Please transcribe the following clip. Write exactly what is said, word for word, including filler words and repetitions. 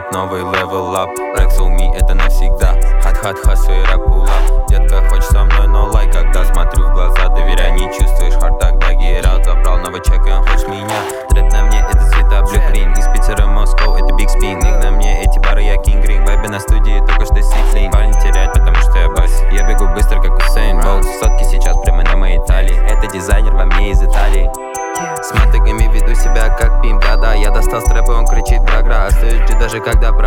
Опять новый level up. Flex on me, это навсегда. Хат-хат, хасу и рэп пулап. Детка, хочешь со мной, но лайк. Когда смотрю в глаза, доверяй, не чувствуешь. Хард тогда гейрал, забрал новый чек, и он хочет меня. Тред на мне, это цвета blue-green. Из Питера, Москва, это big spin. Ник на мне, эти бары, я King Green. Вайбе на студии, только что сиклин. Парень теряет, потому что я бас. Я бегу быстро, как Усейн Болт. Сотки сейчас прямо на моей талии. Это дизайнер во мне из Италии. С мотыгами веду себя как пимп, да-да. Я достал стрэп, и он кричит гра-гра. Остаюсь даже когда про